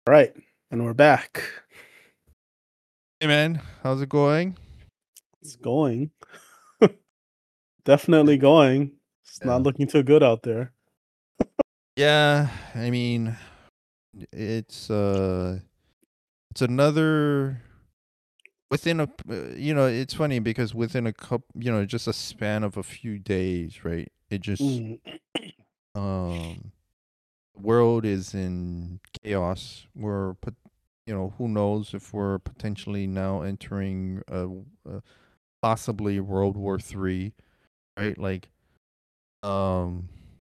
All right, and we're back. Hey man, how's it going? It's going. Definitely going. It's not Yeah. looking too good out there. Yeah, I mean, it's it's another within a it's funny because within a couple, just a span of a few days, right? It just Mm, um world is in chaos. Who knows if we're potentially now entering a possibly World War 3, right? Like um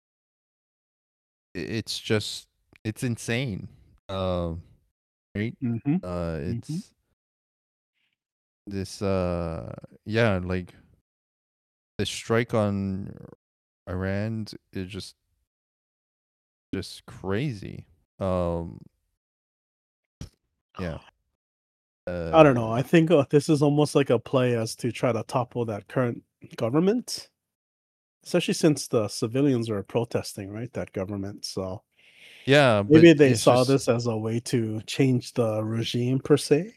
it's just it's insane. Right? mhm, mhm. It's this yeah, like the strike on Iran is just crazy. Um yeah. I don't know. Uh I think this is almost like a play as to try to topple that current government, especially since the civilians are protesting, right? That government. So yeah, but maybe they it's saw just this as a way to change the regime per se.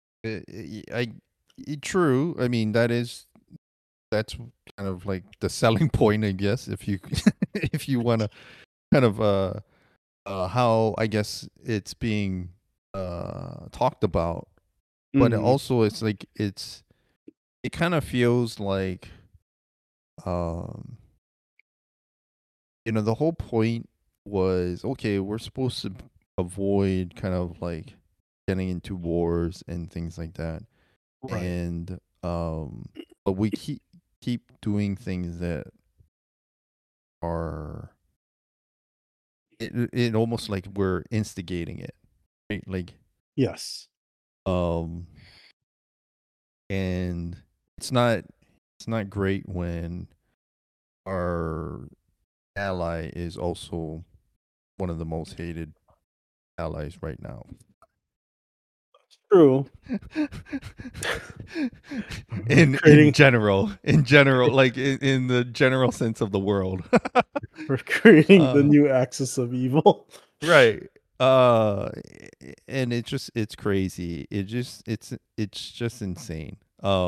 true. I mean, that's kind of like the selling point, I guess, if you if you want to kind of how I guess it's being talked about, but Mm, also it's like it kind of feels like um the whole point was, okay, we're supposed to avoid kind of like getting into wars and things like that, right. and but we keep doing things that are it almost like we're instigating it, right? Like Yes. um and it's not great when our ally is also one of the most hated allies right now. True. We're In creating general, like in the general sense of the world. we're creating the uh new axis of evil. right. uh and it's crazy. It's just insane.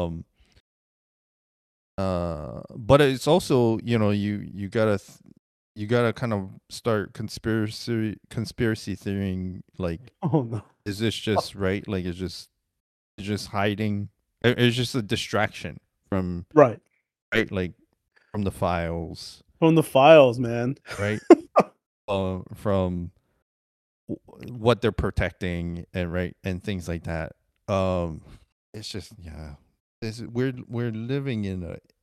But it's also, you gotta kind of start conspiracy theorying, like, Oh no. is this just right? Like, it's just hiding. It's just a distraction from, Right. right, like, from the files, From the files, man. right, from what they're protecting, and right, and things like that. Um, it's just, yeah, we're living in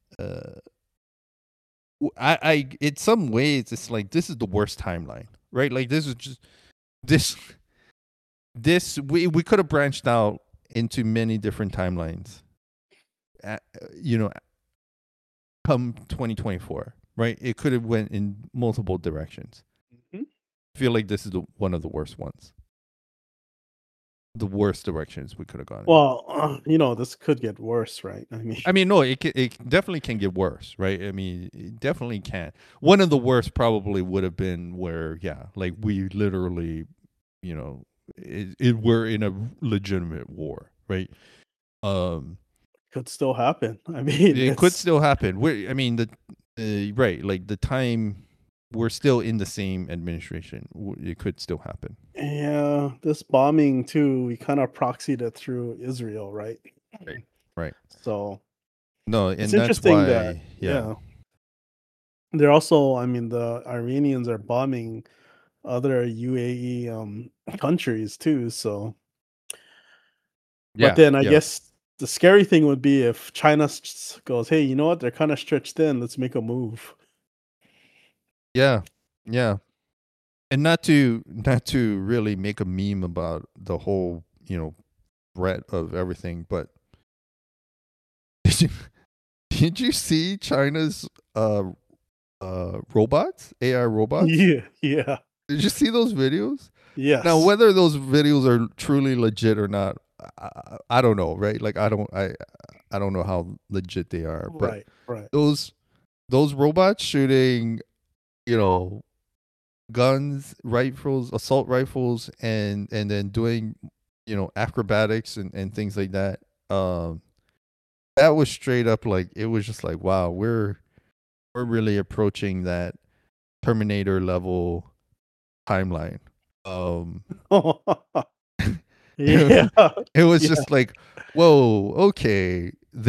in some ways it's like this is the worst timeline, right? Like, this is just this we could have branched out into many different timelines. At, come 2024, right? It could have went in multiple directions. Mhm. I feel like this is one of the worst ones, the worst directions we could have gone in. Well, this could get worse, right? I mean, I mean, no, it definitely can get worse, right? I mean, it definitely can. One of the worst probably would have been where, yeah, like we literally, you know, we're in a legitimate war, right? Um, could still happen. I mean, it could it's still happen. I mean, right, like the time we're still in the same administration, it could still happen. yeah, this bombing too, we kind of proxied it through Israel, right? Right. Right. So No, it's and that's interesting that, why, yeah. yeah, they're also, I mean, the Iranians are bombing other UAE countries too. So, but Yeah, then I yeah. guess the scary thing would be if China goes, hey, you know what? They're kind of stretched thin. Let's make a move. Yeah. Yeah. And not to really make a meme about the whole, threat of everything, but did you, did you see China's robots, AI robots? Yeah, yeah, Did you see those videos? Now, yes, whether those videos are truly legit or not, I don't know, right? Like, I don't know how legit they are, but right, right. those robots shooting, you know, guns, rifles, assault rifles, and then doing, acrobatics and things like that. Um, that was straight up like, it was just like, wow, we're really approaching that Terminator level timeline. Um, Yeah. it was Yeah. just like, whoa, okay.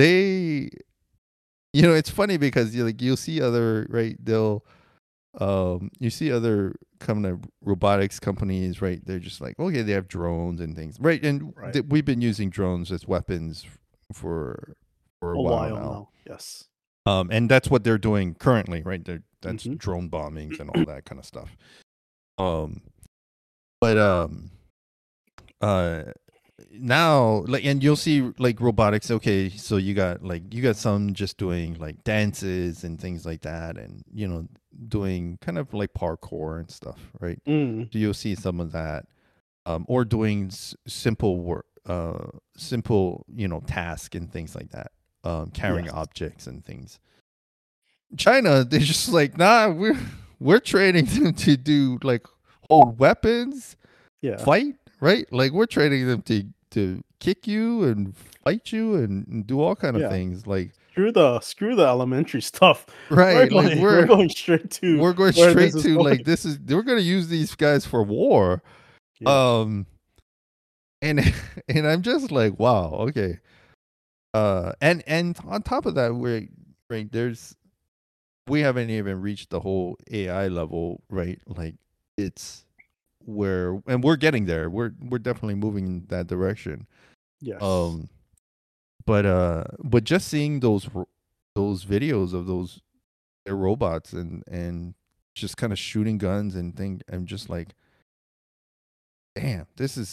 It's funny because you'll see other, right, you see other kind of robotics companies, right? They're just like, okay, they have drones and things, right? And Right. we've been using drones as weapons for a A while while now. now. Yes. And that's what they're doing currently, right? That's Hmm. drone bombings and all that kind of stuff. Um, but uh, now, like, and you'll see like robotics. Okay, so you got some just doing like dances and things like that, and doing kind of like parkour and stuff, right? Mm. So you'll see some of that, or doing simple work, simple task and things like that, carrying Yes. objects and things. China, they're just like, nah, we're training them to do like hold weapons, Yeah. fight, right? Like we're training them to kick you and fight you and do all kind of Yeah. things. Like, Screw the elementary stuff. We're right, like going we're going straight to we're going where this straight is to like, going. we're gonna use these guys for war. Yeah. Um and and I'm just like, wow, okay. And on top of that, we're right, we haven't even reached the whole AI level, right? Like, it's and we're getting there. We're definitely moving in that direction. Yes. Um, but just seeing those videos of those robots and just kind of shooting guns and thing, I'm just like, damn,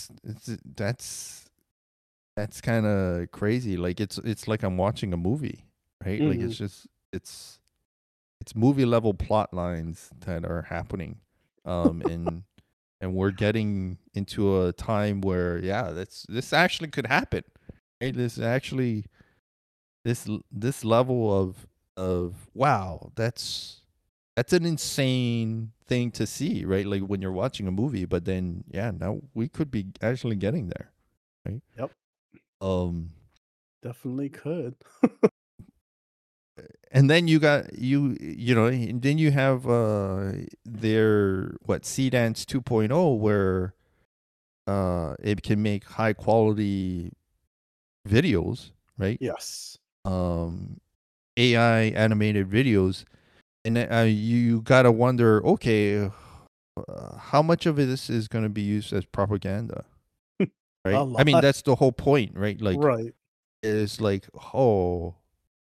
that's kind of crazy. Like, it's like I'm watching a movie, right? Like, Hmm. it's just it's movie level plot lines that are happening, and we're getting into a time where, yeah, this actually could happen, right? This level of wow, that's an insane thing to see, right? Like when you're watching a movie, but then, yeah, now we could be actually getting there, right? Yep. Um, Definitely could. and then and then you have their Seedance 2.0, where it can make high quality videos, right? Yes. um AI animated videos, and you gotta wonder, okay, how much of this is going to be used as propaganda, A right? I mean, lot. that's the whole point, right? Like, Right. it's like, oh,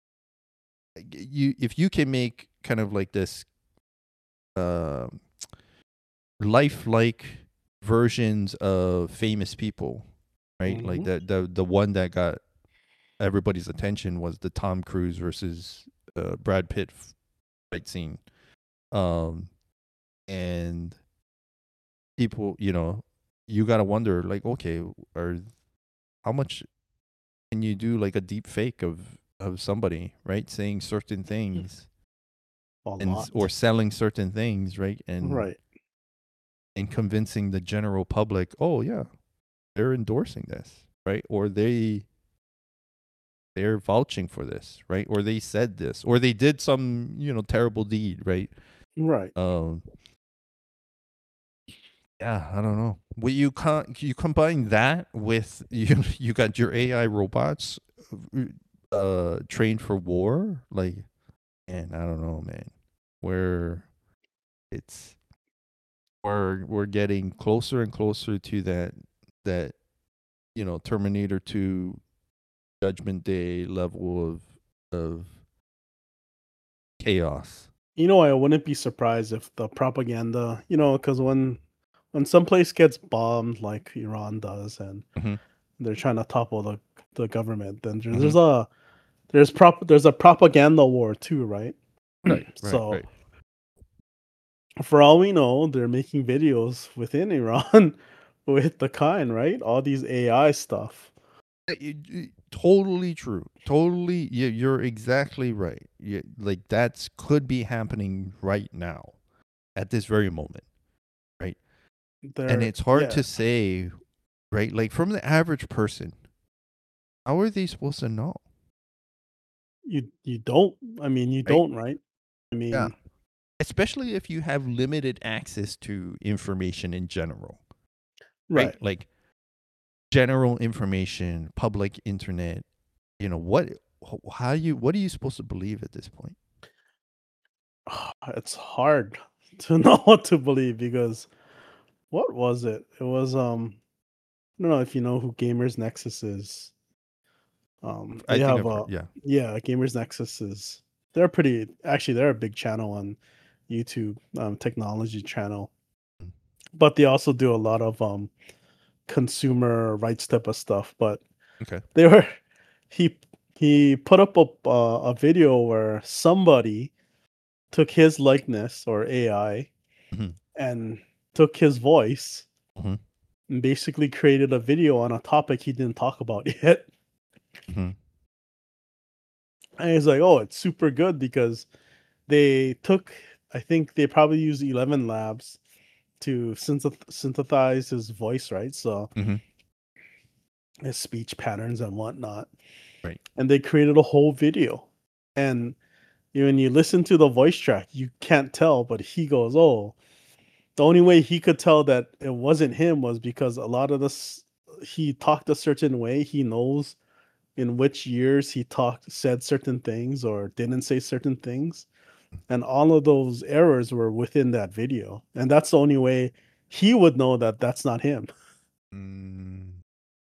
if you can make kind of like this uh, lifelike versions of famous people, right? Like Hmm. the one that got everybody's attention was the Tom Cruise versus Brad Pitt fight scene. Um, and people, you got to wonder, like, okay, or how much can you do like a deep fake of somebody, right? Saying certain things A or lot. selling certain things, right? Right. And convincing the general public, oh yeah, they're endorsing this, right? Or they're vouching for this, right? Or they said this, or they did some, terrible deed, right? Right. Um, yeah, I don't know. Well, you combine that with you got your AI robots trained for war, like, and I don't know, man. Where it's we're getting closer and closer to that Terminator 2 Judgment Day level of chaos. I wouldn't be surprised if the propaganda, because when some place gets bombed like Iran does, and Hmm. they're trying to topple the government, then Hmm. there's a propaganda war too, right? Right, right, So right. for all we know, they're making videos within Iran with the kind, right? All these AI stuff. Totally true. Totally, you're exactly right. Like, that's could be happening right now, at this very moment. And They're it's hard yeah. to say, right? Like from the average person, how are they supposed to know? You don't. I mean, you Right? don't, right? I Yeah. mean, Especially if you have limited access to information in general, right? right. Like general information, public internet, what what are you supposed to believe at this point? It's hard to know what to believe because what was it? It was I don't know if you know who Gamers Nexus is. I They think have I've heard, a yeah. yeah, Gamers Nexus is they're pretty actually they're a big channel on YouTube, technology channel. Mm. But they also do a lot of consumer rights type of stuff. But Okay. they were he he put up a video where somebody took his likeness or AI Mhm. and took his voice Mhm. and basically created a video on a topic he didn't talk about yet. Mhm. And he's like, "Oh, it's super good because they took I think they probably used 11 labs to synthesize his voice, right? So Mhm. his speech patterns and whatnot. Right. And they created a whole video. And when you listen to the voice track, you can't tell, but he goes, "Oh, the only way he could tell that it wasn't him was because a lot of this he talked a certain way. He knows in which years he said certain things or didn't say certain things. And all of those errors were within that video. And that's the only way he would know that that's not him. Mm.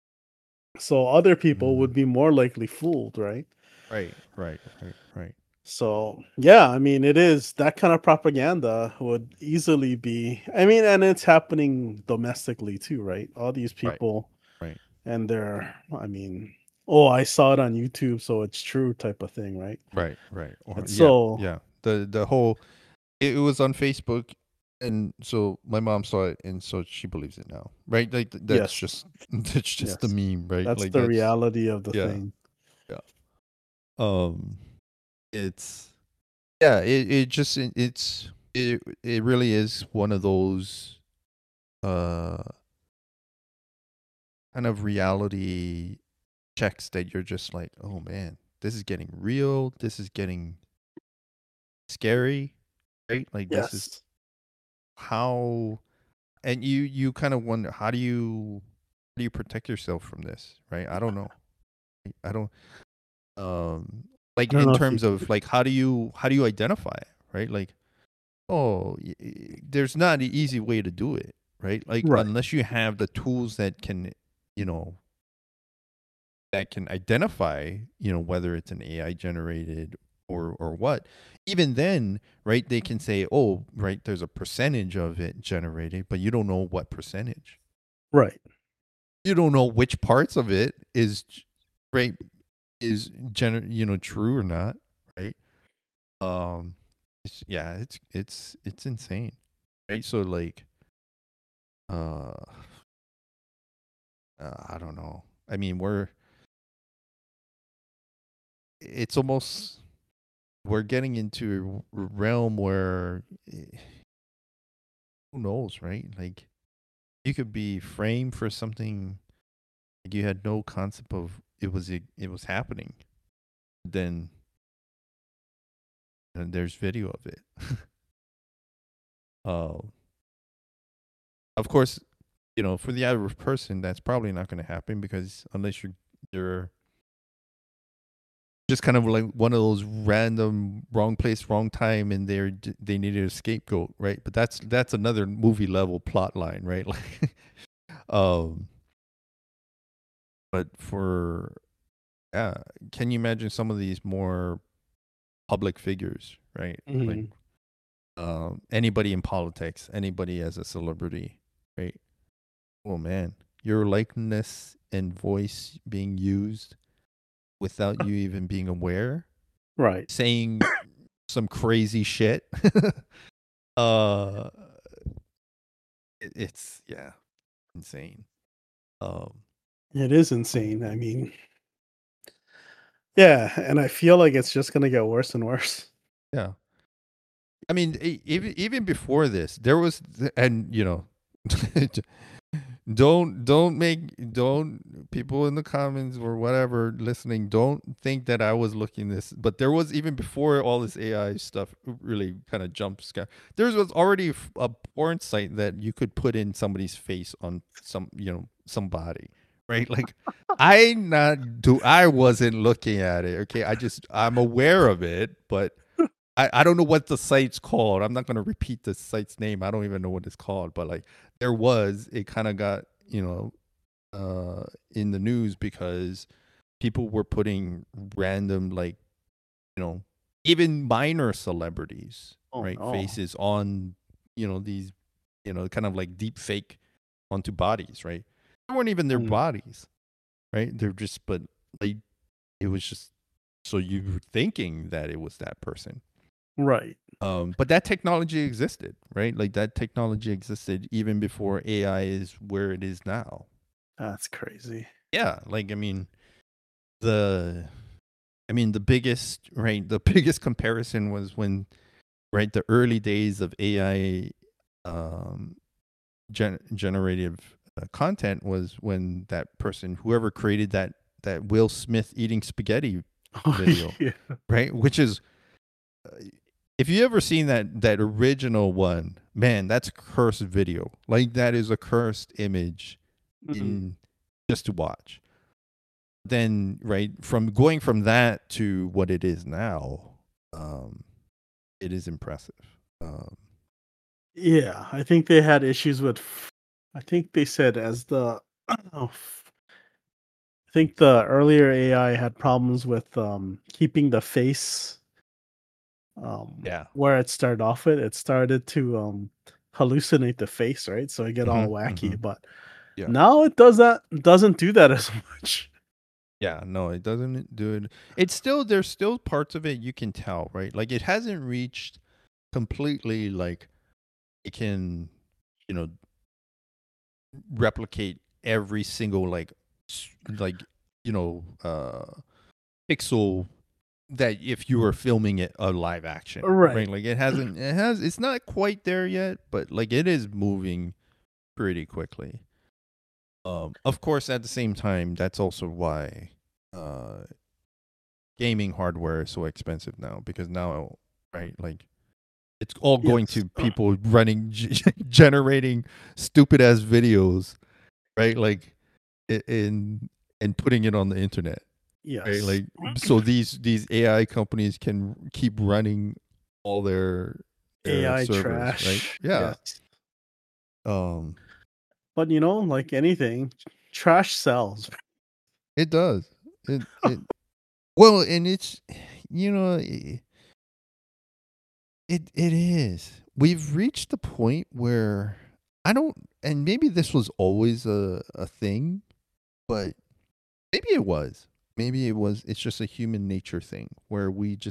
So other people Mm. would be more likely fooled, right? Right. Right. Right. Right. So, yeah, I mean, it is that kind of propaganda would easily be, I mean, and it's happening domestically too, right? All these Right. people Right. and they're, I mean, oh, I saw it on YouTube, so it's true type of thing, right? Right. Right. Or It's yeah. so, Yeah. The whole it was on Facebook, and so my mom saw it, and so she believes it now, right? Like that's yes, just that's just the yes, meme, right? that's Like the that's reality of the yeah. thing. Yeah. Um. It's yeah. It just it really is one of those uh kind of reality checks that you're just like, oh man, this is getting real. This is getting scary, right? Like this is Yes. how, and you kind of wonder how do you protect yourself from this, right? I don't know. I don't like I don't in know if you terms can. of like how do you identify it, right? Like oh, there's not an easy way to do it, right? Like Right. unless you have the tools that can, you know, that can identify, whether it's an AI generated or what. Even then, right, they can say, "Oh, right, there's a percentage of it generated, but you don't know what percentage. Right. You don't know which parts of it is right is true or not, right? Um yeah, it's insane. Right? So like uh I don't know. I mean, it's almost we're getting into a realm where who knows, right? Like you could be framed for something like you had no concept of it was happening. Then there's video of it. uh, of course, for the average person, that's probably not going to happen because unless you're just kind of like one of those random wrong place, wrong time, and they needed a scapegoat, right? But that's another movie level plot line, right? Like, um, but for yeah, can you imagine some of these more public figures, right? Like Mhm. anybody in politics, anybody as a celebrity, right? Oh man, your likeness and voice being used without you even being aware, Right. saying some crazy shit. uh, it's yeah, insane. Um, It is insane. I mean, yeah, and I feel like it's just gonna get worse and worse. yeah. I mean, even before this, there was, and don't people in the comments or whatever listening, don't think that I was looking this, but there was, even before all this AI stuff really kind of jump scare, there was already a porn site that you could put in somebody's face on somebody, right? Like I wasn't looking at it, okay? I'm aware of it, but I don't know what the site's called. I'm not going to repeat the site's name. I don't even know what it's called, but like it kind of got, in the news because people were putting random, like, even minor celebrities, Oh right, no. faces on, these, kind of like deep fake onto bodies, right? They weren't even their Mm, bodies, right? They're just, but like, it was just, so you were thinking that it was that person. right. But that technology existed, right? Like that technology existed even before AI is where it is now. That's crazy. Yeah, like the the biggest, right, the biggest comparison was when, right, the early days of AI generative content was when that person, whoever created that Will Smith eating spaghetti Oh video, yeah. right? Which is, if you ever seen that original one, man, that's a cursed video. Like that is a cursed image Mm, in just to watch. Then, right, from going from that to what it is now, it is impressive. yeah. I think they had issues with. I think they said as the. Oh, I think the earlier AI had problems with keeping the face Yeah. where it started off with. It started to hallucinate the face, right? So it get all Mm-hmm, mm-hmm. wacky. But Yeah. now doesn't do that as much. Yeah, no, it doesn't do it. It's still, there's still parts of it you can tell, right? Like it hasn't reached completely, like it can, you know, replicate every single, like like, you know, pixel that if you were filming it a live action, right? Right. Like it's not quite there yet, but like it is moving pretty quickly. Of course, at the same time, that's also why uh gaming hardware is so expensive now, because now, right, like it's all going Yes. to people running generating stupid ass videos, right? Like in and putting it on the internet, right? Yes. Like, so these AI companies can keep running all their AI servers, right? trash. Yeah. Yes. Um, But like anything, trash sells. it does. It well, and it's, you know, it is. We've reached the point where I don't, and maybe this was always a thing, but maybe it was. Maybe it was. It's just a human nature thing where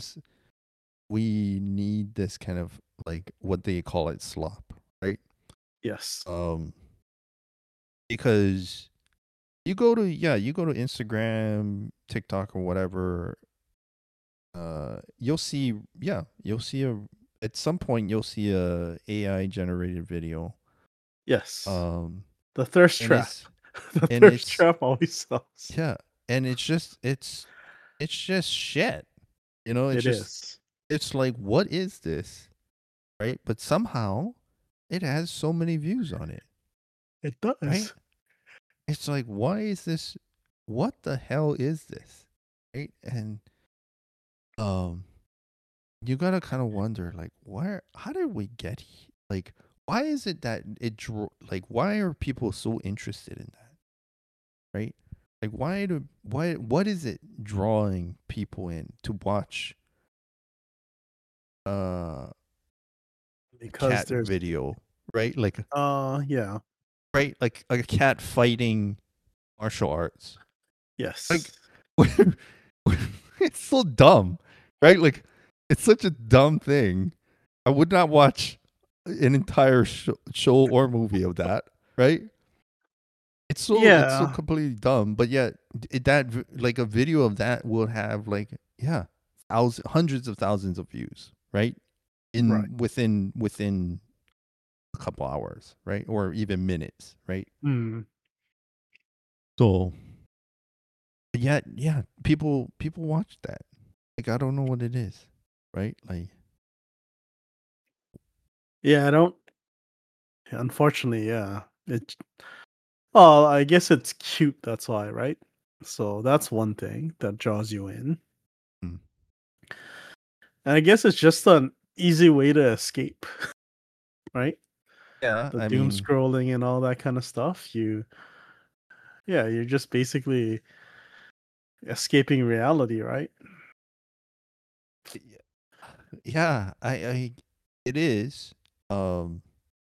we need this kind of, like, what they call it, slop, right? Yes. Um, because you go to Instagram, TikTok, or whatever. You'll see, you'll see at some point you'll see a AI generated video. Yes. Um, The thirst and trap. it's The and thirst it's trap always sells. yeah, and it's just shit. You know, It is. it's like, what is this, right? But somehow it has so many views on it, It right? does. It's like, why is this? What the hell is this, right? And um, you gotta kind of wonder, like, where, how did we get like, why is it that like, why are people so interested in that, right? Like, what is it drawing people in to watch uh a Because cat there's video, right? Like, yeah. right, like a cat fighting martial arts. Like, Yes. it's so dumb, right? Like, it's such a dumb thing. I would not watch an entire show or movie of that, right? It's so Yeah. completely dumb, but yet like a video of that will have, like, yeah, thousands, hundreds of thousands of views, right? Right. In within a couple hours, right? Or even minutes, right? Mm. So yeah, people watch that. Like I don't know what it is, right? Like Yeah, I don't. Unfortunately, yeah. It. Oh, I guess it's cute. That's why, right? So that's one thing that draws you in, mm, and I guess it's just an easy way to escape, right? yeah, The I doom mean, scrolling and all that kind of stuff. Yeah, you're just basically escaping reality, right? yeah, I it is. Um,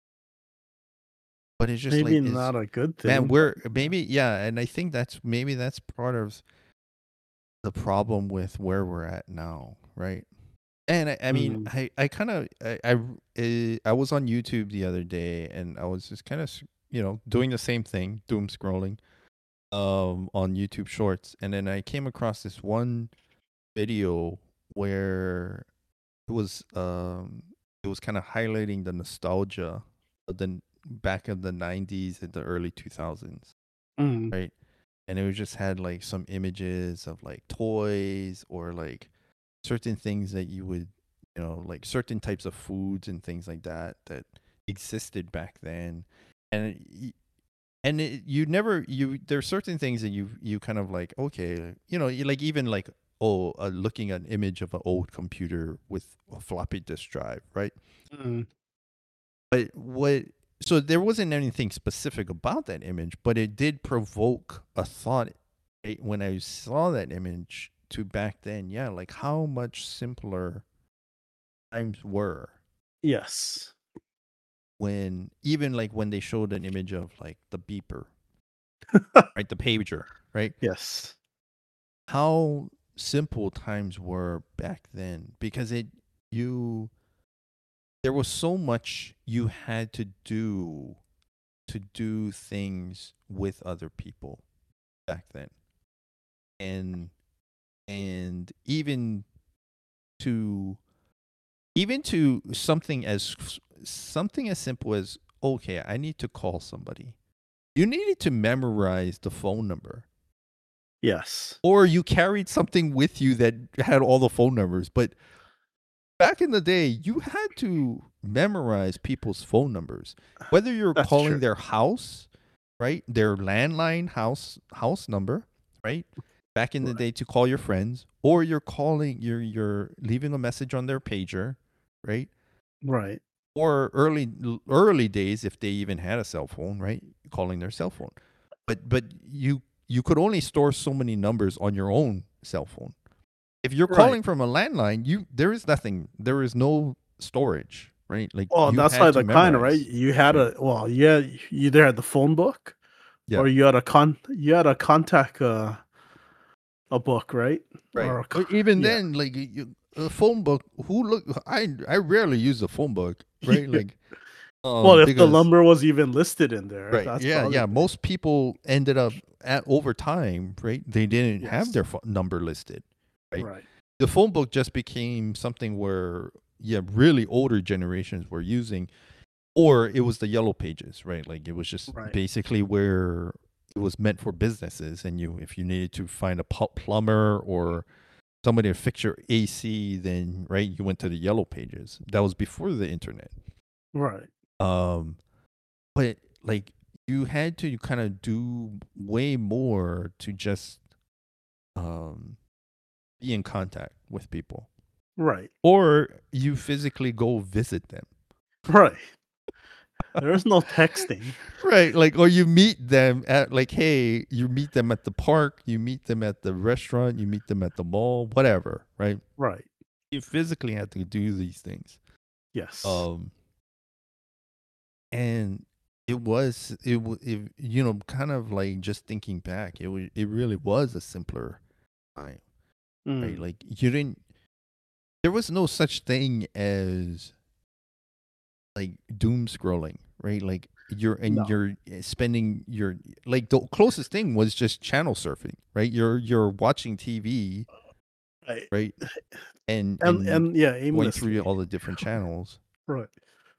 but it's just like Maybe it's not a good man, thing, but we're maybe yeah, and I think that's part of the problem with where we're at now, right? And I mean, mm, I kind of I was on YouTube the other day, and I was just kind of doing the same thing, doom scrolling, on YouTube Shorts, and then I came across this one video where it was kind of highlighting the nostalgia of the back of the 90s and the early 2000s, mm, right? And it was just had like some images of like toys or like certain things that you would, like certain types of foods and things like that that existed back then. And you never there's certain things that you kind of like, okay, you like, even like, oh, looking at an image of an old computer with a floppy disk drive, right? mm. But what so there wasn't anything specific about that image, but it did provoke a thought, right, when I saw that image, to back then, yeah, like how much simpler times were Yes. when, even like when they showed an image of like the beeper, right, the pager, right? Yes. How simple times were back then, because you there was so much you had to do things with other people back then, and even to something as simple as, okay, I need to call somebody. You needed to memorize the phone number, Yes. or you carried something with you that had all the phone numbers. But back in the day, you had to memorize people's phone numbers, whether you're That's true. calling their house, right, their landline house number, right, back in the Right. day, to call your friends, or you're leaving a message on their pager, right? Right. Or early days, if they even had a cell phone, right, calling their cell phone. But you could only store so many numbers on your own cell phone. If you're Right. calling from a landline, there is no storage, right? Like Well, you that's had why to the kind of right. memorize, You had right? a well, yeah. You either had the phone book Yeah, or you had a contact a book, right? right. Or Or even yeah. then, like a phone book. I rarely use a phone book, right? Like Well, if the because number was even listed in there, right, that's the yeah, other yeah. thing. Most people ended up at over time, right? They didn't have Yes. their number listed, right? Right. The phone book just became something where, yeah, really older generations were using, or it was the yellow pages, right? Like it was just Right. basically where it was meant for businesses, and if you needed to find a plumber or somebody to fix your AC, then right, you went to the yellow pages. That was before the internet. Right. Um, but like you had to kind of do way more to just um be in contact with people, Right. or you physically go visit them. Right. There's no texting. Right, like, or you meet them at, like, hey, you meet them at the park, you meet them at the restaurant, you meet them at the mall, whatever, right? Right. You physically have to do these things. Yes. Um, and kind of like, just thinking back, it really was a simpler time, right? Mm. Like there was no such thing as like doom scrolling, right? Like No. you're spending your, like, the closest thing was just channel surfing, right? You're watching TV, Right. right? And And yeah, going through aimlessly. all the different channels. Right.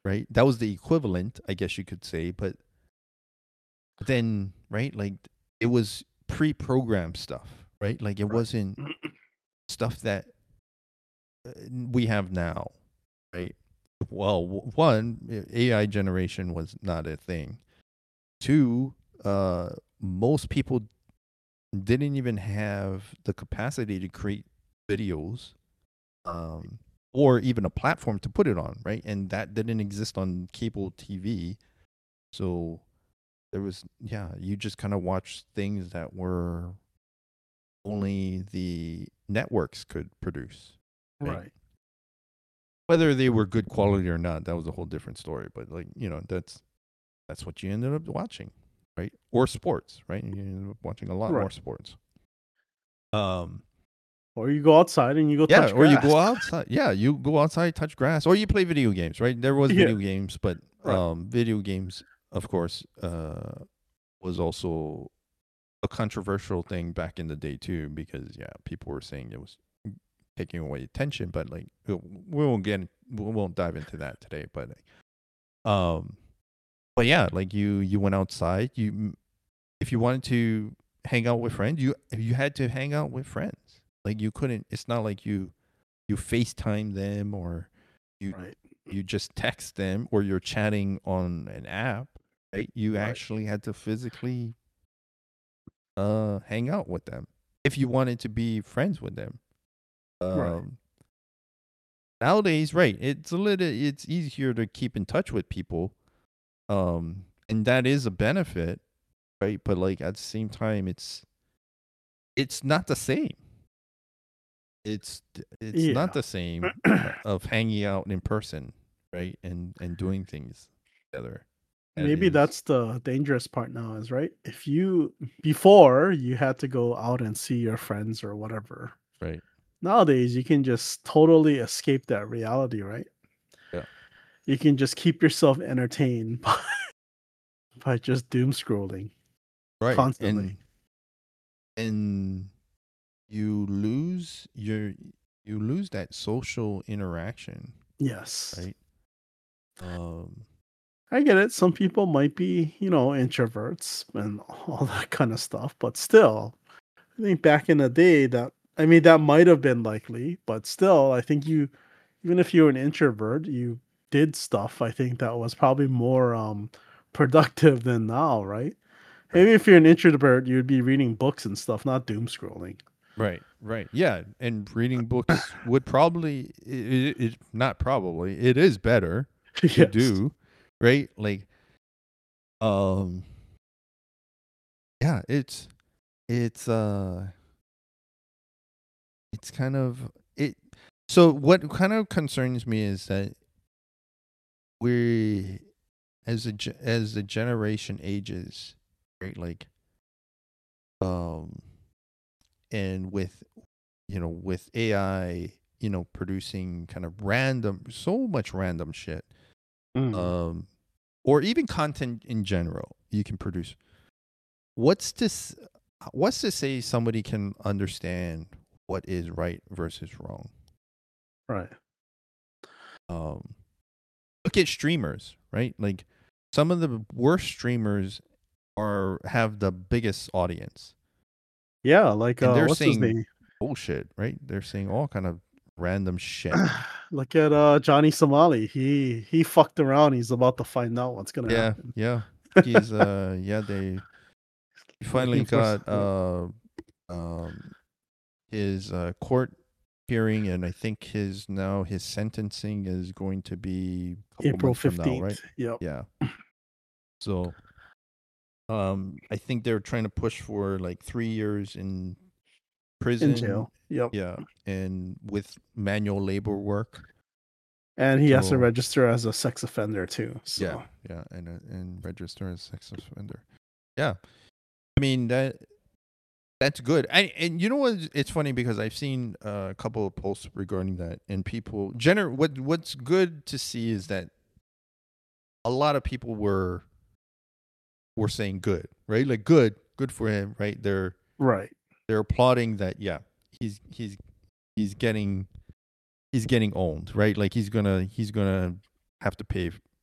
right? That was the equivalent, I guess you could say. But then, right, like it was pre-programmed stuff, right? Like it Right. wasn't stuff that we have now, right? Well, one, AI generation was not a thing. Two, most people didn't even have the capacity to create videos, or even a platform to put it on, right? And that didn't exist on cable TV. So there was, yeah, you just kind of watched things that were only the networks could produce, right? Right. Whether they were good quality or not, that was a whole different story. But like, that's what you ended up watching, right? Or sports, right? You ended up watching a lot more Right. sports. Um, Or you go outside and you go yeah, touch or you grass. go outside. Yeah, you go outside, touch grass, or you play video games, right? There was Yeah. video games, but Right. video games, of course, was also a controversial thing back in the day too, because yeah, people were saying it was taking away attention, but like we won't dive into that today, um but yeah, like you went outside, if you wanted to hang out with friends, you had to hang out with friends. Like you couldn't, it's not like you FaceTime them, or you Right. you just text them, or you're chatting on an app, right? You Right. actually had to physically hang out with them if you wanted to be friends with them. Right. Um Nowadays, right, it's easier to keep in touch with people. And that is a benefit, right? But like at the same time, it's not the same. It's not Yeah. the same of hanging out in person, right? And doing things together. That Maybe is that's the dangerous part now, is right. If you before you had to go out and see your friends or whatever. right. Nowadays, you can just totally escape that reality, right? Yeah. You can just keep yourself entertained by just doom scrolling Right. constantly. And you lose you lose that social interaction, Yes. right? Um I get it. Some people might be, introverts and all that kind of stuff, but still, I think back in the day that might have been likely, but still, I think even if you're an introvert, you did stuff I think that was probably more productive than now, right? right. Maybe if you're an introvert, you'd be reading books and stuff, not doom scrolling. Right, right. Yeah, and reading books would probably it not probably. It is better to Yes. do, right? Like um yeah, it's it's kind of it so what kind of concerns me is that we as the generation ages, right? Like um and with with AI, producing kind of so much random shit, Mm, um, or even content in general, you can produce. What's this? What's to say somebody can understand what is right versus wrong? right. Um, Look at streamers, right? Like some of the worst streamers have the biggest audience, Yeah, like and they're what's his saying name? bullshit, right? They're saying all kind of random shit. Look at Johnny Somali. He fucked around. He's about to find out what's gonna Yeah, happen. yeah. He's yeah, they he finally Looking for got yeah, um his court hearing, and I think his sentencing is going to be a couple April months from now, right? 15th. Yep. Yeah. So I think they're trying to push for like 3 years in In prison. jail. Yep. Yeah, and with manual labor work. And he has to So register as a sex offender too. yeah, So yeah, and register as sex offender. Yeah. I mean that's good. And you know what? It's funny because I've seen a couple of posts regarding that, and people what's good to see is that a lot of people were saying good, right? Like good for him, right? right. They're applauding that. Yeah, he's he's getting he's getting owned, right? Like he's gonna have to pay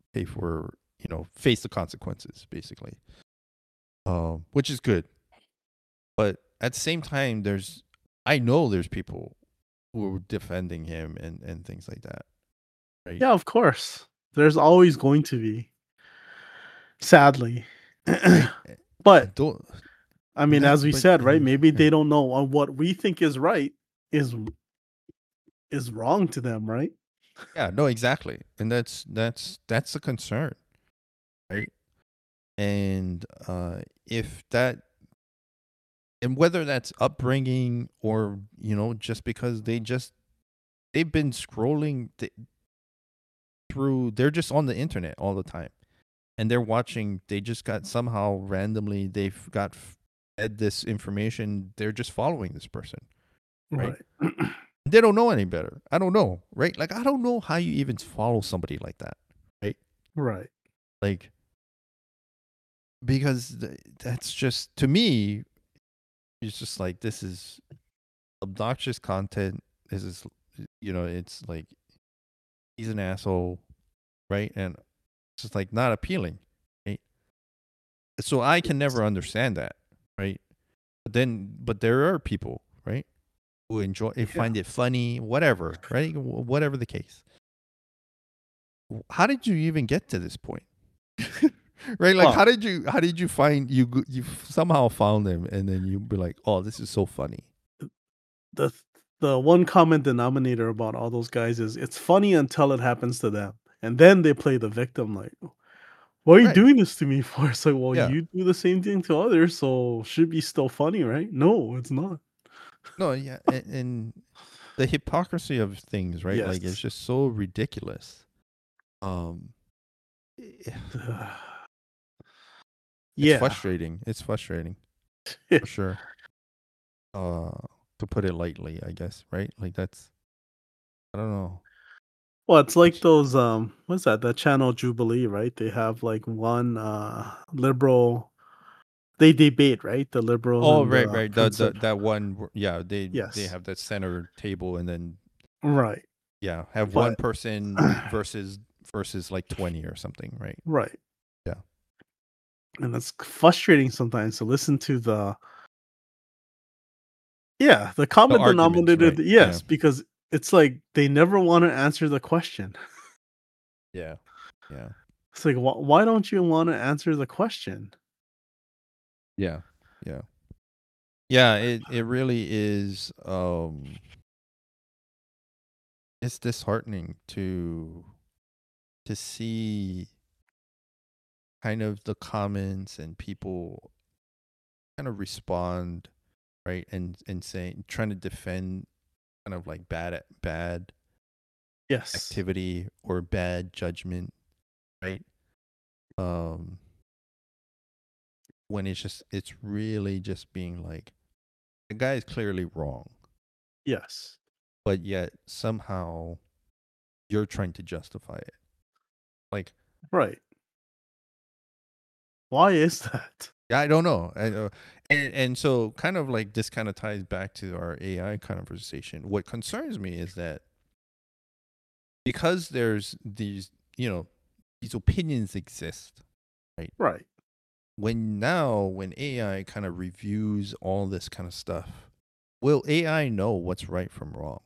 pay for, face the consequences, basically. Which is good. But at the same time, I know there's people who are defending him and things like that, right? Yeah, of course. There's always going to be, sadly. Right. But Don't, I mean, as we but said, right? Maybe they don't know what we think is right is wrong to them, right? yeah, no, exactly, and that's a concern, right? And if that, and whether that's upbringing or just because they've been scrolling through, they're just on the internet all the time, and they're watching. They just got somehow randomly they've got fed this information. They're just following this person, right? They don't know any better. I don't know, right? Like, I don't know how you even follow somebody like that, right? Right. Like, because that's just, to me, it's just like, this is obnoxious content. This is, it's like, he's an asshole, right? And it's just like not appealing, right? So I can never understand that, right? But there are people, right, who find it funny, whatever, right? Whatever the case. How did you even get to this point? Right? Like, how did you find, you somehow found them, and then you be like, oh, this is so funny. The one common denominator about all those guys is it's funny until it happens to them. And then they play the victim, like, what are you doing this to me for? It's like, well, Yeah. you do the same thing to others, so should be still funny, right? No, it's not. No, yeah, and the hypocrisy of things, right? Like, it's Yes. just so ridiculous. It's Yeah. frustrating. It's frustrating. For sure. To put it lightly, I guess, right? Like, that's, I don't know. Well, it's like those what's that? That channel Jubilee, right? They have like one liberal, they debate, right? The liberals Oh, and right, the right. That one, yeah. They Yes. have that center table, and then Right. yeah, have one But person versus like 20 or something, right? right. Yeah. And it's frustrating sometimes to listen to the The common arguments, denominator, right? Yeah. yes, because it's like they never want to answer the question. Yeah. Yeah. It's like, why don't you want to answer the question? Yeah. Yeah. Yeah, it really is, it's disheartening to see kind of the comments and people kind of respond, right? And saying, trying to defend kind of like bad Yes. activity or bad judgment, right? When it's really just being like, the guy is clearly wrong, Yes. but yet somehow you're trying to justify it. Like, Right. Why is that? I don't know. And so, kind of like, this kind of ties back to our AI conversation. What concerns me is that because there's these, these opinions exist, right? Right. When AI kind of reviews all this kind of stuff, will AI know what's right from wrong?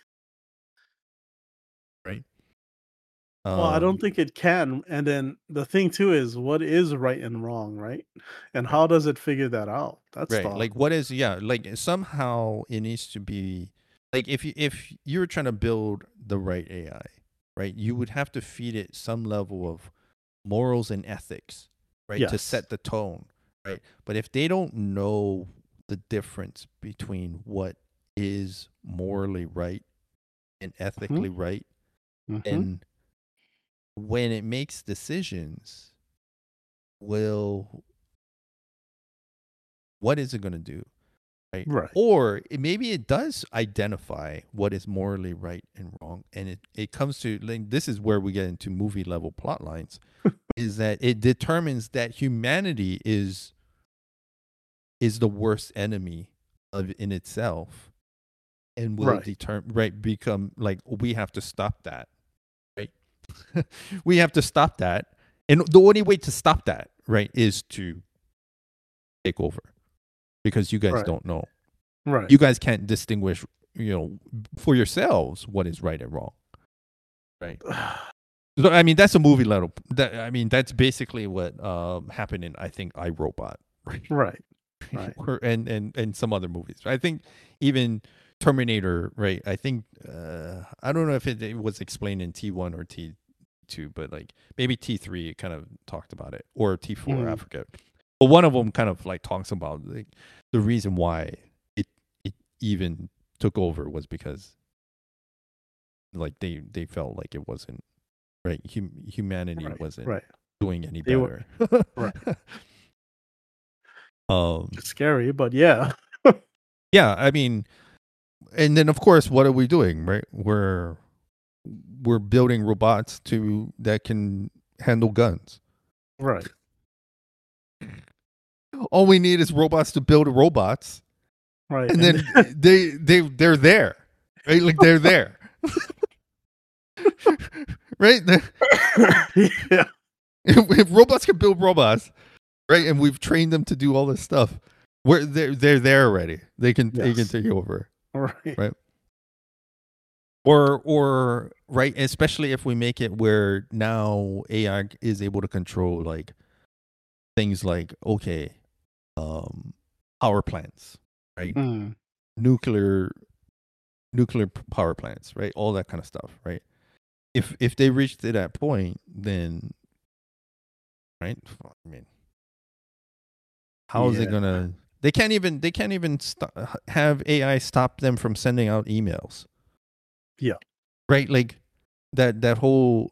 Right? Well, I don't think it can. And then the thing too is what is right and wrong, right? And Right. how does it figure that out? That's Right. Like, what is, like, somehow it needs to be, like, if you're trying to build the right AI, right, you would have to feed it some level of morals and ethics, right, to Yes. set the tone, right? But if they don't know the difference between what is morally right and ethically right, and when it makes decisions, what is it going to do? Right. Right. Or maybe it does identify what is morally right and wrong. And it comes to, like, this is where we get into movie level plot lines, is that it determines that humanity is the worst enemy in itself, and will Right. become like, we have to stop that. Right. We have to stop that. And the only way to stop that, right, is to take over, because you guys Right. don't know. Right. You guys can't distinguish, for yourselves what is right and wrong. Right. So, I mean, that's a movie level. That's basically what happened in, I think, iRobot. Right. Right. Right. and some other movies. I think even Terminator, right? I think I don't know if it was explained in T1 or T2, but like maybe T3 kind of talked about it, or T4, I forget. But one of them kind of like talks about like the reason why it even took over was because like they felt like it wasn't right. Humanity wasn't doing any better. Right. Um, Scary, but yeah. yeah, I mean, and then of course, what are we doing? Right, we're building robots that can handle guns. Right. All we need is robots to build robots, Right. and then they're there, right? Like they're there, right? Yeah. If robots can build robots, right, and we've trained them to do all this stuff, they're there already. They can take over, right? Or right, especially if we make it where now AI is able to control like things like power plants, right? Nuclear power plants, right? All that kind of stuff, right? If they reach to that point, then right, I mean, how is it gonna? They can't even have AI stop them from sending out emails. Yeah. Right, like that whole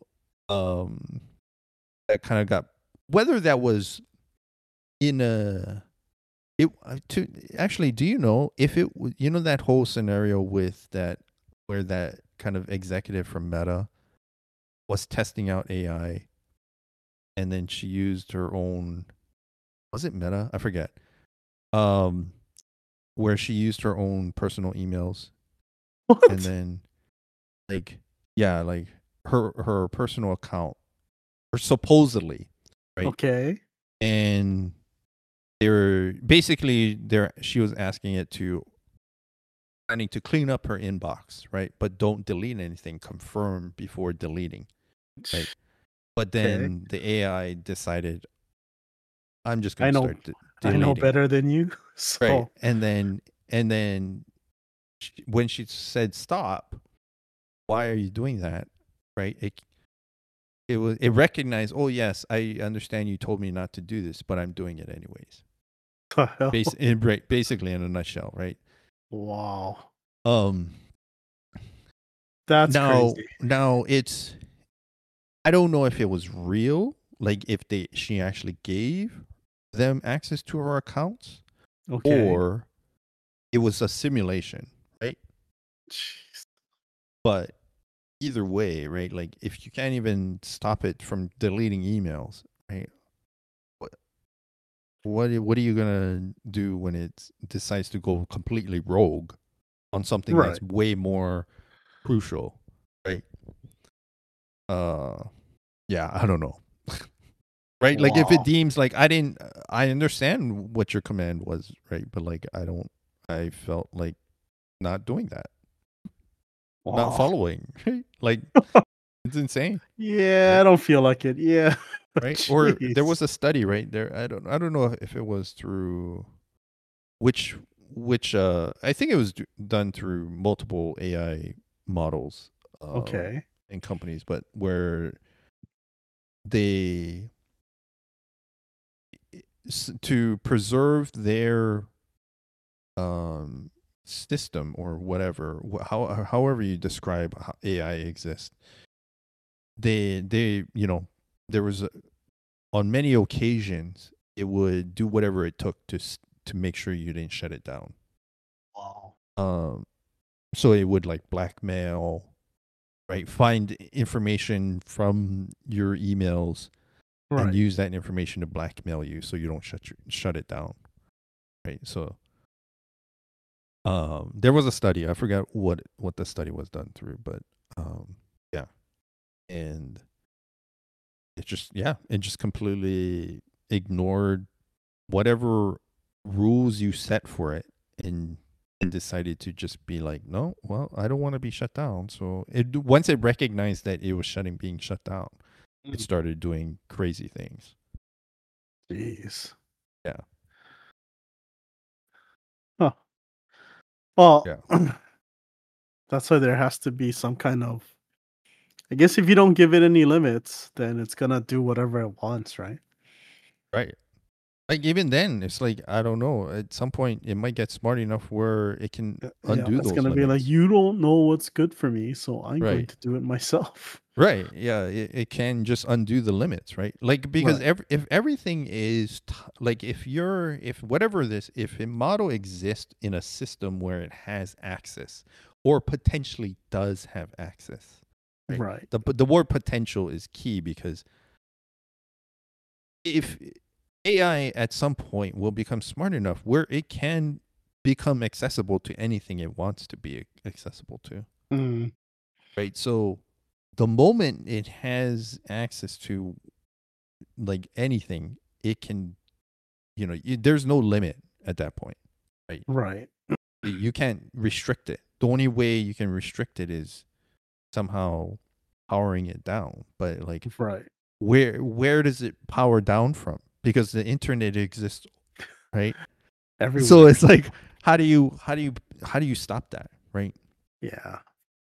that kind of got, whether that was in a it to actually, do you know if it that whole scenario with that, where that kind of executive from Meta was testing out AI, and then she used her own, was it Meta? I forget. Where she used her own personal emails. What? And then like her personal account, or supposedly, right? Okay. And she was asking it to, planning to clean up her inbox, right? But don't delete anything, confirm before deleting, right? But then the AI decided, I'm just going to start deleting. I know better than you. So. Right. And then when she said stop, why are you doing that? Right? It recognized, oh yes, I understand you told me not to do this, but I'm doing it anyways. Basically in a nutshell, right? Wow. That's crazy. Now it's, I don't know if it was real, like if she actually gave them access to her accounts, or it was a simulation, right? Jeez. But either way, right? Like if you can't even stop it from deleting emails, right? What are you gonna do when it decides to go completely rogue on something that's way more crucial, right? Yeah, I don't know. Right? Like if it deems like, I understand what your command was, right? But like I felt like not doing that. Not following. Like it's insane. Yeah, right? I don't feel like it. Yeah. Right? Or there was a study, right? There I don't know if it was through which I think it was done through multiple AI models in companies, but where they, to preserve their system or whatever, however you describe how AI exists, they there was on many occasions it would do whatever it took to make sure you didn't shut it down. Wow. So it would like blackmail, right? Find information from your emails and use that information to blackmail you so you don't shut it down. Right? So there was a study, I forgot what the study was done through, but yeah. And it just completely ignored whatever rules you set for it, and decided to just be like, no, well, I don't want to be shut down. So once it recognized that it was being shut down, it started doing crazy things. Jeez. Yeah. Huh. Well, Yeah. that's why there has to be some kind of. I guess if you don't give it any limits, then it's gonna do whatever it wants, right? Right. Like even then, it's like, I don't know. At some point, it might get smart enough where it can Yeah, undo it's those gonna be like, limits. you don't know what's good for me, so I'm going Right. to do it myself. Right. Yeah. It can just undo the limits, right? Like, because Right. if everything is like, if a model exists in a system where it has access or potentially does have access, right? Right. The word potential is key, because if AI at some point will become smart enough where it can become accessible to anything it wants to be accessible to, Mm, right? So the moment it has access to like anything, it can, there's no limit at that point, right? right. You can't restrict it. The only way you can restrict it is somehow powering it down. But like, Right. where does it power down from? Because the internet exists, right? So Everywhere. it's like, how do you stop that, right? Yeah.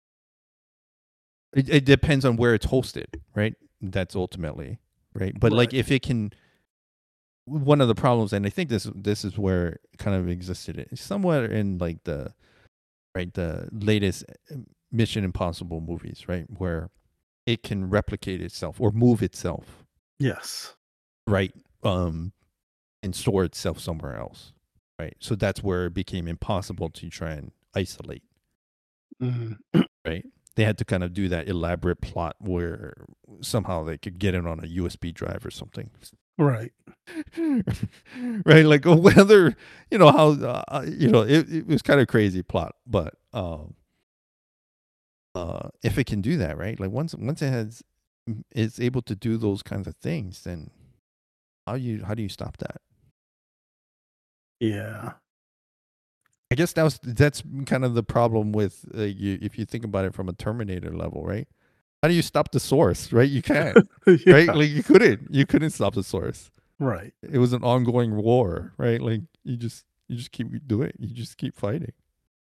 It depends on where it's hosted, right? That's ultimately right. But like, Right. if it can, one of the problems, and I think this is where it kind of existed somewhere in like the latest Mission Impossible movies, right, where it can replicate itself or move itself, Yes. right, and store itself somewhere else, right. So that's where it became impossible to try and isolate, Mm, right. They had to kind of do that elaborate plot where somehow they could get it on a USB drive or something. right. Right, like whether how it was kind of crazy plot, but if it can do that, right, like once it is able to do those kinds of things, then how do you stop that? Yeah. I guess that's kind of the problem with if you think about it from a Terminator level, right? How do you stop the source, right? You can't, right? Yeah. Like you couldn't stop the source. Right. It was an ongoing war, right? Like you just keep doing it. You just keep fighting.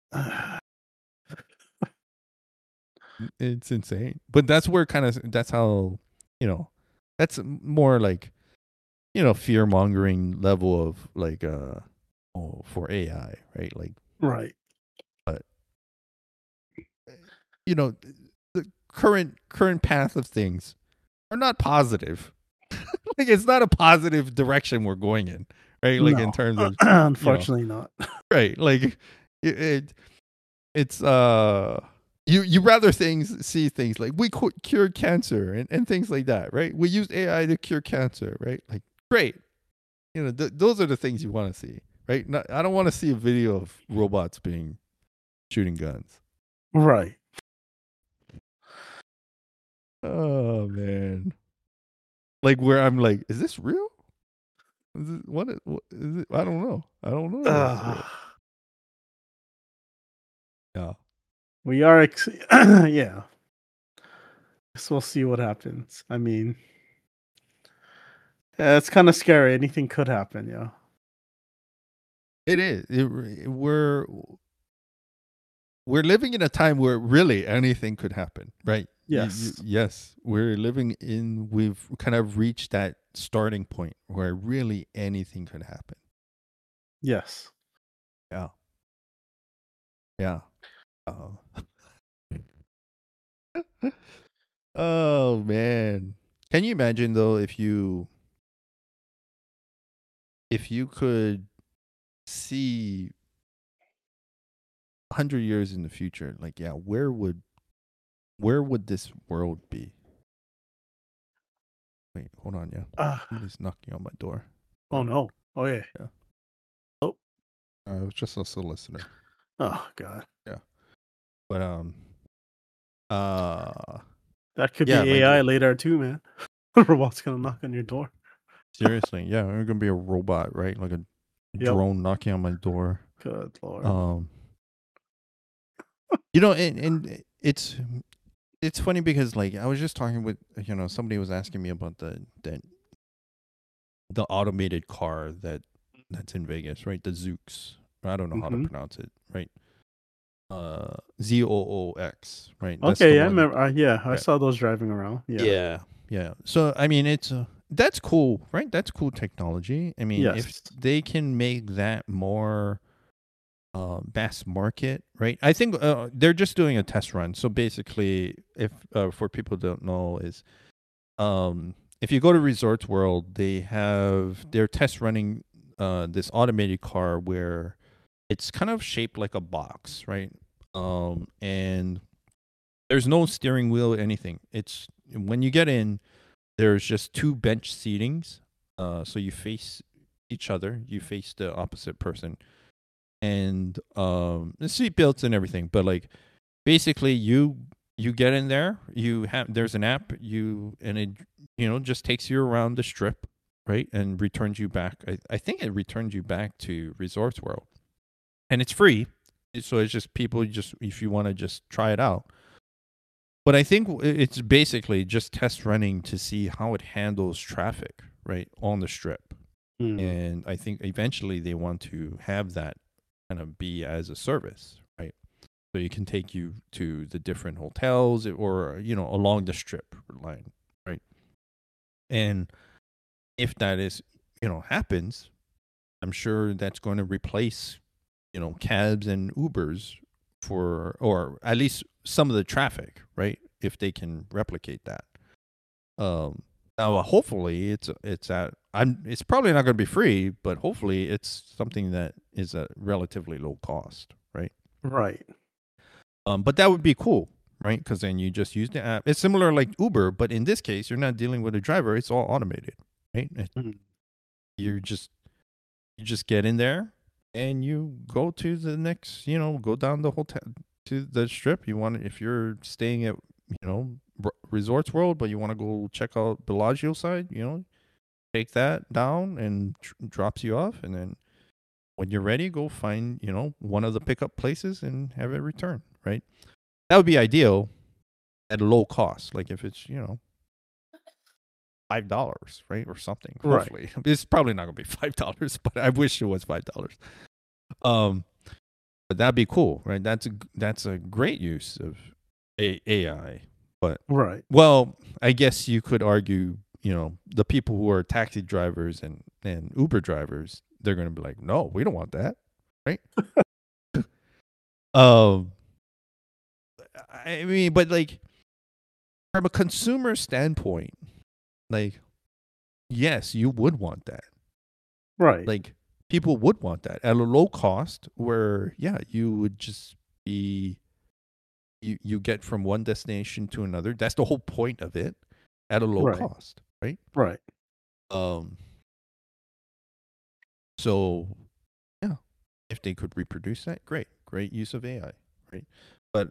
It's insane. But that's where that's how, you know, that's more like, fear mongering level of like for AI, right? Like, Right. but you know, the current path of things are not positive. Like, it's not a positive direction we're going in, right? Like, in No. terms of, Unfortunately not. right? Like, it's you rather see things like we cured cancer and things like that, right? We used AI to cure cancer, right? Like, great. Those are the things you want to see, right? I don't want to see a video of robots shooting guns. Right. Oh man. Like, where I'm like, is this real? What is it? I don't know. I don't know if this is real. Yeah. We are yeah. Guess we'll see what happens. I mean, yeah, it's kind of scary. Anything could happen, yeah. It is. We're living in a time where really anything could happen, right? Yes. Yes, we've kind of reached that starting point where really anything could happen. Yes. Yeah. Yeah. Oh. Oh man. Can you imagine though, if you could see 100 years in the future, like, yeah, where would this world be? Wait, hold on, yeah. Uh, Somebody's knocking on my door. oh no. Oh yeah. Yeah. Oh. It was just a solicitor. Oh god. Yeah. But That could yeah, be like, AI later too, man. The robot's gonna knock on your door. Seriously, yeah, there's gonna be a robot, right? Like a Yep. drone knocking on my door. Good lord. And it's funny because like I was just talking with somebody was asking me about the automated car that's in Vegas, right? The Zoox. I don't know how to pronounce it, right? Zoox, right? That's Okay, the yeah, I one. remember. Yeah, I Right. saw those driving around. Yeah. Yeah. So I mean, it's that's cool, right? That's cool technology. I mean, if Yes. they can make that more mass market, right? I think they're just doing a test run. So basically, if for people who don't know, is if you go to Resorts World, they're test running this automated car where it's kind of shaped like a box, right? And there's no steering wheel or anything. It's when you get in, there's just two bench seatings. So you face each other, you face the opposite person, and the seat belts and everything. But like basically, you get in there. There's an app. And it just takes you around the strip, right, and returns you back. I think it returns you back to Resorts World, and it's free. So it's just people just if you want to just try it out. But I think it's basically just test running to see how it handles traffic, right, on the strip. And I think eventually they want to have that kind of be as a service, right? So it can take you to the different hotels or, along the strip line, right? And if that is, happens, I'm sure that's going to replace, cabs and Ubers or at least some of the traffic, right? If they can replicate that. Now, hopefully, it's probably not going to be free, but hopefully, it's something that is a relatively low cost, right? Right. But that would be cool, right? Because then you just use the app. It's similar like Uber, but in this case, you're not dealing with a driver. It's all automated, right? You just get in there and you go to the next, go down the hotel to the strip. If you're staying at, Resorts World, but you want to go check out Bellagio side, take that down and drops you off. And then when you're ready, go find, one of the pickup places and have it returned, right? That would be ideal at a low cost. Like if it's, $5, right? Or something. Right. Hopefully. It's probably not gonna be $5, but I wish it was $5. But that'd be cool, right? That's a great use of AI. But Right. well, I guess you could argue, the people who are taxi drivers and Uber drivers, they're gonna be like, no, we don't want that, right? I mean, but like from a consumer standpoint, like yes, you would want that. Right. Like people would want that at a low cost where you would just be you get from one destination to another. That's the whole point of it at a low cost, right? Right. So yeah, if they could reproduce that, great use of AI, right? But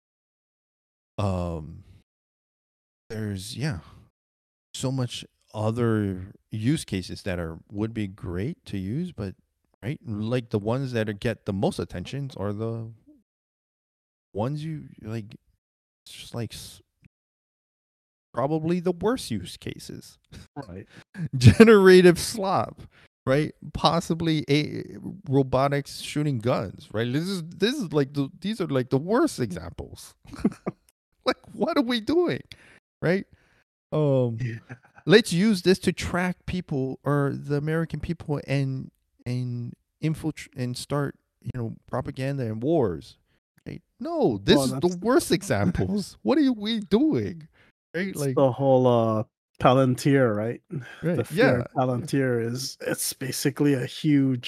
there's so much other use cases that would be great to use, but right, like the ones that get the most attention are the ones you like. It's just like probably the worst use cases. Right. Generative slop, right? Possibly robotics shooting guns, right? This is like these are like the worst examples. Like, what are we doing, right? Let's use this to track people or the American people and infiltrate and start propaganda and wars. Right? No, this is the worst examples. What are we doing? Right? Like the whole Palantir, right? Right. The fear Palantir it's basically a huge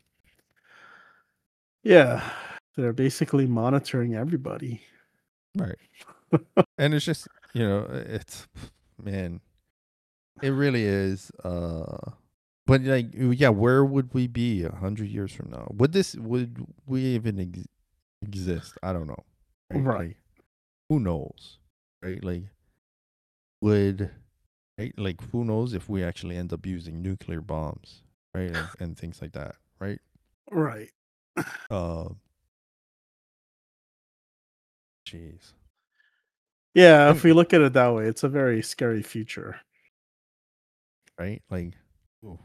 they're basically monitoring everybody. Right. And it's just, it's man, it really is but like where would we be 100 years from now? Would we even exist? I don't know. Right. Like, who knows? Right? Like would right? Like, who knows if we actually end up using nuclear bombs, right? And things like that, right? Right. Uh, jeez. Yeah, if And we look at it that way, it's a very scary future. right, like, ooh.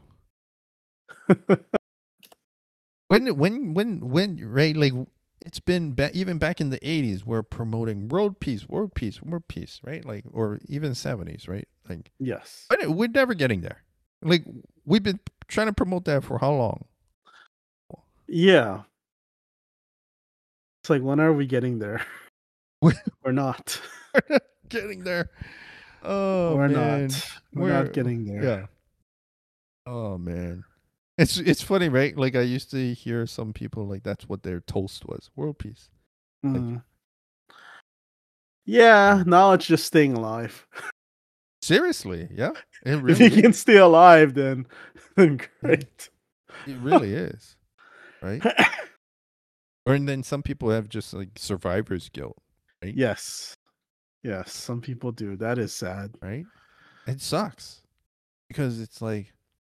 when, right? Like, it's been even back in the 80s, we're promoting world peace, world peace, world peace, right? Like, or even 70s, right? Like, Yes. but we're never getting there. Like, we've been trying to promote that for how long? Yeah. It's like, when are we getting there? We're We're not. not getting there. Oh We're man, not. We're not we're getting there. yeah. Oh man, it's funny, right? Like, I used to hear some people like that's what their toast was, world peace. Like, Mm. Yeah, now it's just staying alive. seriously, yeah, it If you really can is. stay alive, then Yeah, great. it really is, right? Or and then some people have just like survivor's guilt, right? Yes. Yes, some people do. That is sad. Right? It sucks because it's like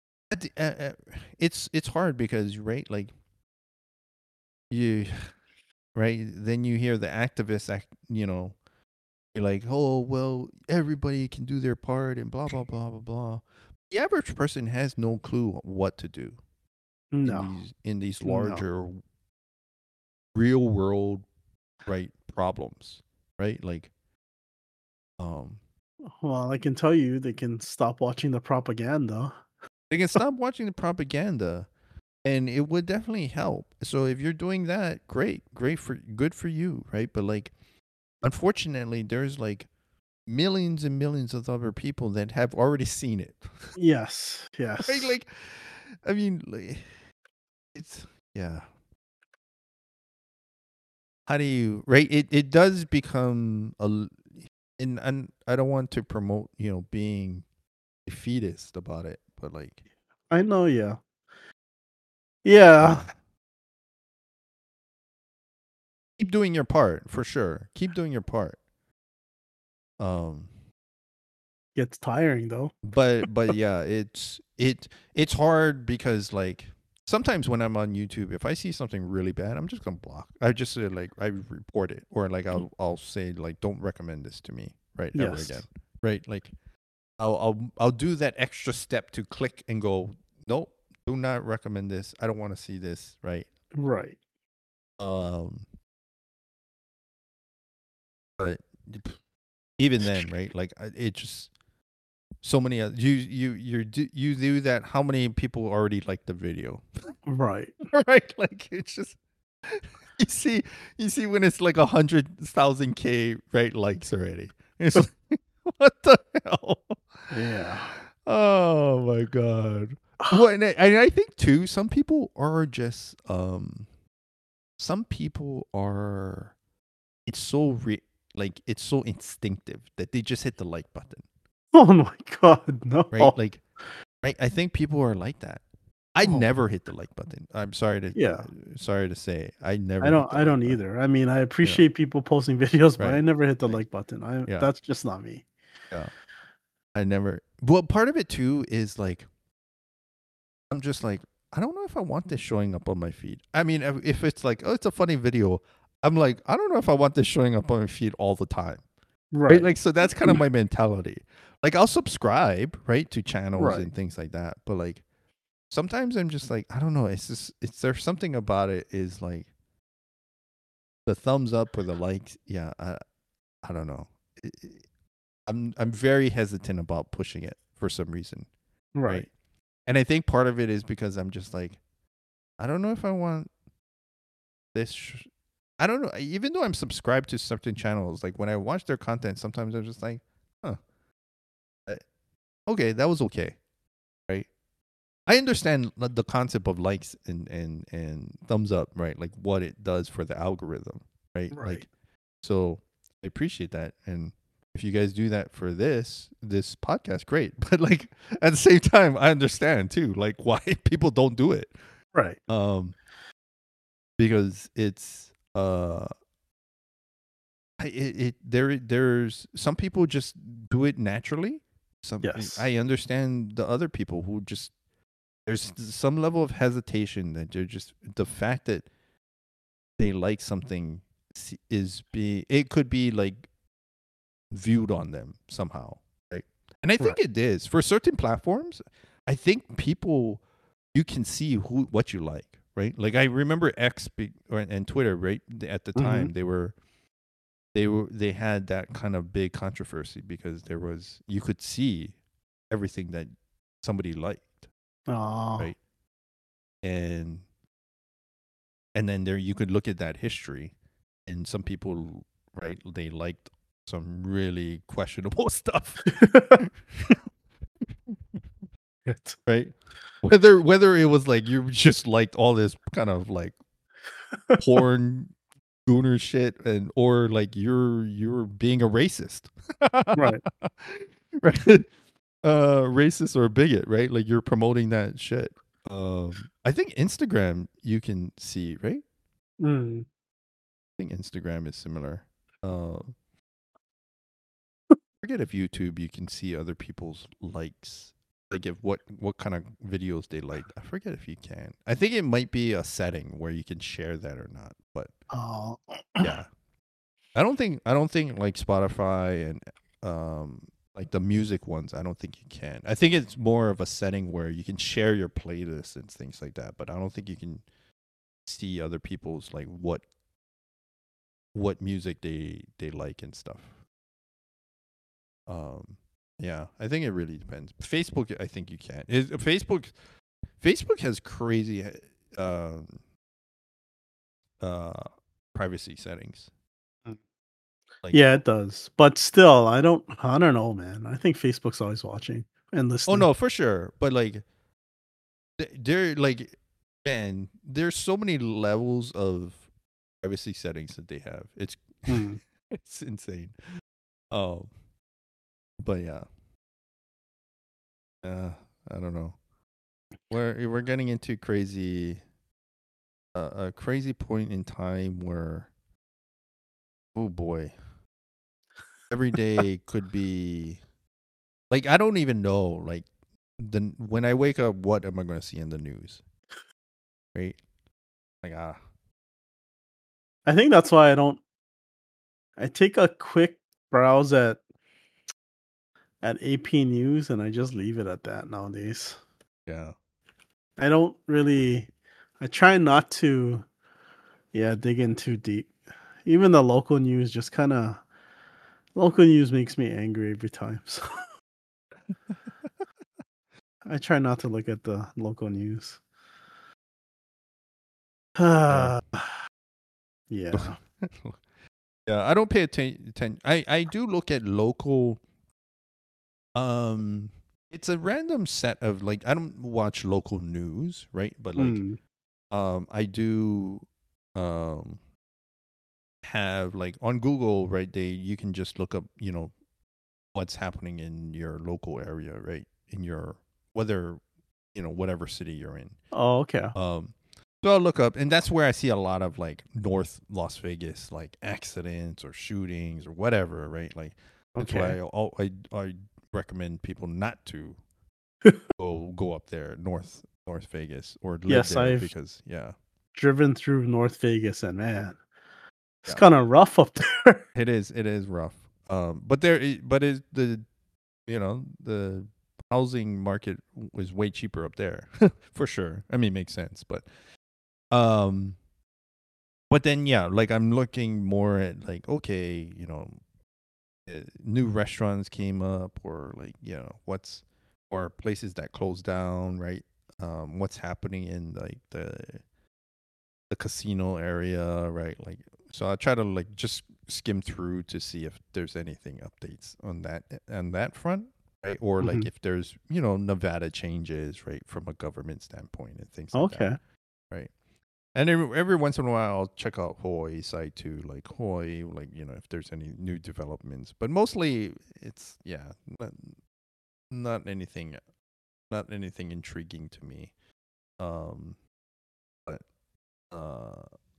it's hard because right, like you right, then you hear the activists act, you're like, oh well, everybody can do their part and blah blah blah blah blah. The average person has no clue what to do in No. these No. larger real world right problems, right? Like, um, Well, I can tell you they can stop watching the propaganda. they can stop watching the propaganda, and it would definitely help. So if you're doing that, great for good for you, right? But like, unfortunately, there's like millions and millions of other people that have already seen it, Yes. right? Yes. Like, I mean, like, it's yeah. How do you right? It does become and I don't want to promote being defeatist about it, but like, I know, yeah. Yeah. keep doing your part for sure. Keep doing your part. Um, Gets tiring though. but yeah, it's hard because like sometimes when I'm on YouTube, if I see something really bad, I'm just gonna block. I just say like I report it, or like I'll say like don't recommend this to me, right, ever Yes. again, right? Like I'll do that extra step to click and go, nope, do not recommend this. I don't want to see this, right? Right. Um, but even then, right? Like it just so many you do that. How many people already like the video? Right. Right? Like it's just you see you see when it's like 100,000 K right likes already. It's like, what the hell? Yeah. Oh my god. Well, and I think too, some people are just some people are it's so like it's so instinctive that they just hit the like button, Oh my god, right? no. Like, right? I think people are like that. I Oh, never hit the like button. I'm yeah. sorry to say, I I never hit don't the I like don't button. either. I mean, I You know, appreciate people posting videos, but right? I never hit the Like, like button. I yeah, That's just not me. yeah. I never. Well, part of it too is like I'm just like I don't know if I want this showing up on my feed. I mean, if it's like oh, it's a funny video, I'm like I don't know if I want this showing up on my feed all the time. Right? Right. Like, so that's kind of my mentality. Like, I'll subscribe, right, to channels Right. and things like that. But like, sometimes I'm just like, I don't know. It's just, it's there's something about it is like the thumbs up or the likes. Yeah, I don't know. I'm very hesitant about pushing it for some reason, Right. right? And I think part of it is because I'm just like, I don't know if I want this. I don't know. Even though I'm subscribed to certain channels, like when I watch their content, sometimes I'm just like, huh, okay, that was okay, right? I understand the concept of likes and thumbs up, right? Like what it does for the algorithm, right? Right. Like so I appreciate that. And if you guys do that for this podcast, great. But like at the same time, I understand too, like why people don't do it. Right. Um because it's there's some people just do it naturally. Yes. I understand the other people who just there's some level of hesitation that they're just the fact that they like something it could be like viewed on them somehow, right? And I think Right. it is for certain platforms. I think people you can see what you like, right? Like I remember and Twitter, right? At the Hmm. time, they had that kind of big controversy because there was you could see everything that somebody liked, Oh. right? And and then there you could look at that history, and some people, right? They liked some really questionable stuff, It. right? Whether it was like you just liked all this kind of like porn gooner shit and or like you're being a racist. Right. Right? Racist or a bigot, right? Like you're promoting that shit. I think Instagram you can see, right? Mm. I think Instagram is similar. Uh forget if YouTube you can see other people's likes. Like if what kind of videos they liked. I forget if you can. I think it might be a setting where you can share that or not. But Oh. yeah. I don't think like Spotify and like the music ones, I don't think you can. I think it's more of a setting where you can share your playlists and things like that, but I don't think you can see other people's like what music they like and stuff. Um yeah, I think it really depends. Facebook I think you can. Facebook has crazy um uh privacy settings. Mm. Like Yeah, it does. But still, I don't know, man. I think Facebook's always watching and oh listening. no, for sure, but like they're like man, there's so many levels of privacy settings that they have. It's Mm. it's insane. Oh, but yeah, uh, I don't know. We're getting into a crazy point in time where oh boy, every day could be like I don't even know like the when I wake up, what am I going to see in the news? Right? Like I think that's why I take a quick browse at AP News and I just leave it at that nowadays. yeah. I don't really I try not to dig in too deep. Even the local news just kind of local news makes me angry every time. So I try not to look at the local news. Yeah. Yeah. Yeah, I don't pay attention. I do look at local. Um, it's a random set of like I don't watch local news, right? But like, Mm. I do, um, have like on Google, right? You can just look up, what's happening in your local area, right? In your whether whatever city you're in. Oh, okay. Um, so I'll look up, and that's where I see a lot of like North Las Vegas, like accidents or shootings or whatever, right? Like that's Okay. why I recommend people not to go up there, North Vegas, or live Yes, there I've because yeah, driven through North Vegas and man, it's yeah, kind of rough up there. it is rough. But is the housing market was way cheaper up there for sure. I mean, it makes sense, um. But then, yeah, like I'm looking more at like, okay, new restaurants came up, or like, or places that closed down, right? What's happening in like the casino area, right? Like, so I try to like just skim through to see if there's anything updates on that front, right? Or like Mhm. if there's Nevada changes, right, from a government standpoint and things like that, Okay. right? And every once in a while, I'll check out Hawaii's site too, like Hawaii, like if there's any new developments. But mostly, it's not, not anything, not anything intriguing to me. Um, but uh,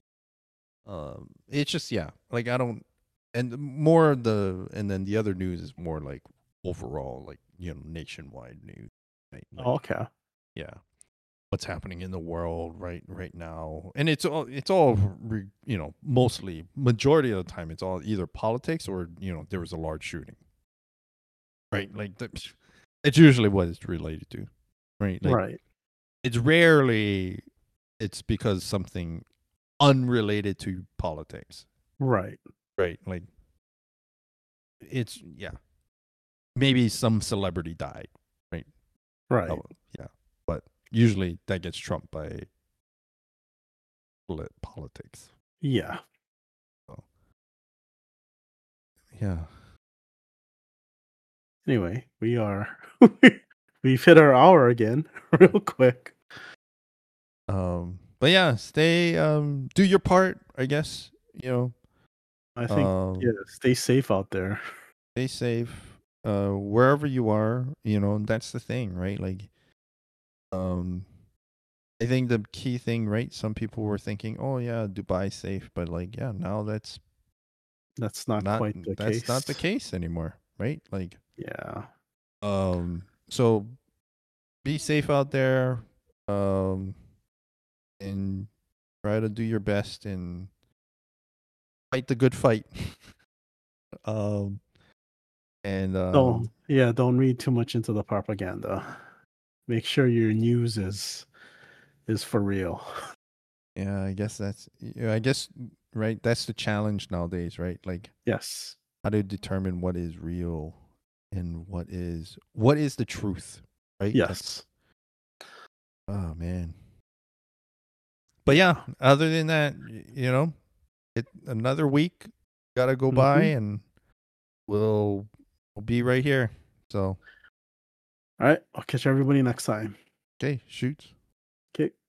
it's just like I don't, and more of and then the other news is more like overall, like nationwide news, right? Oh, okay. Yeah, what's happening in the world right now, and it's all mostly majority of the time it's all either politics or there was a large shooting, right? Like it's usually what it's related to, right? Like Right. it's rarely it's because something unrelated to politics, Right. right? Like it's maybe some celebrity died, right? Right. Oh, yeah, but usually that gets trumped by politics. Yeah. So, yeah. Anyway, we've hit our hour again real quick. But yeah, stay do your part, I guess. I think stay safe out there. Stay safe wherever you are, that's the thing, right? Like I think the key thing, right? Some people were thinking, "Oh yeah, Dubai's safe," but like yeah, now that's That's not quite the case. not the case anymore, right? Like Yeah. so be safe out there and try to do your best and fight the good fight. um and Don't read too much into the propaganda. Make sure your news is for real. yeah, I guess I guess right, that's the challenge nowadays, right? Like Yes. how to determine what is real and what is the truth, right? Yes. Oh man. But yeah, other than that, another week gotta go by, and we'll be right here. So All right. I'll catch everybody next time. okay, shoots. Okay.